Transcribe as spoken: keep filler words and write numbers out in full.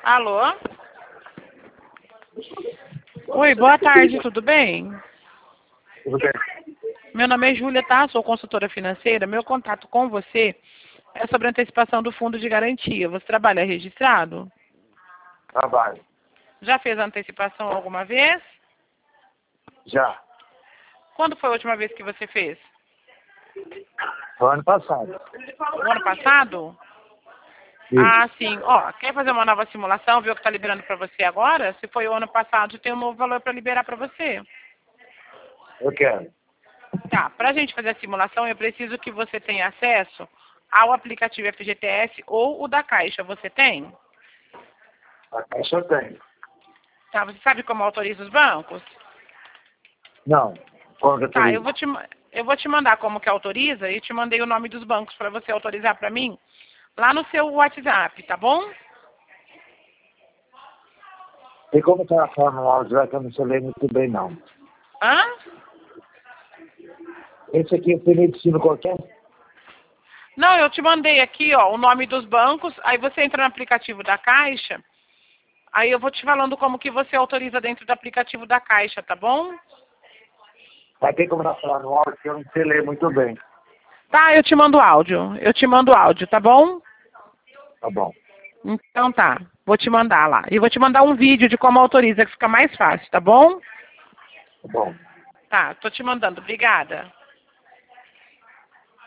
Alô? Oi, boa tarde, tudo bem? Tudo bem. Meu nome é Júlia, tá? Sou consultora financeira. Meu contato com você é sobre a antecipação do fundo de garantia. Você trabalha registrado? Trabalho. Já fez a antecipação alguma vez? Já. Quando foi a última vez que você fez? Foi ano passado. O ano passado? Isso. Ah, sim. Ó, quer fazer uma nova simulação, ver o que está liberando para você agora? Se foi o ano passado, tem um novo valor para liberar para você. Eu quero. Tá, para a gente fazer a simulação, eu preciso que você tenha acesso ao aplicativo F G T S ou o da Caixa. Você tem? A caixa eu tenho. Tá, você sabe como autoriza os bancos? Não. Qual que eu Tá, tenho? eu vou te, ma- eu vou te mandar como que autoriza e te mandei o nome dos bancos para você autorizar para mim lá no seu WhatsApp, tá bom? Tem como você falar no áudio lá que eu não sei ler muito bem, não. Hã? Esse aqui eu tenho medicina qualquer? Não, eu te mandei aqui, ó, o nome dos bancos, aí você entra no aplicativo da Caixa, aí eu vou te falando como que você autoriza dentro do aplicativo da Caixa, tá bom? Mas tem como você falar no áudio que eu não sei ler muito bem. Tá, eu te mando áudio, eu te mando áudio, tá bom? Tá bom. Então tá, vou te mandar lá. E vou te mandar um vídeo de como autoriza, que fica mais fácil, tá bom? Tá bom. Tá, tô te mandando, obrigada.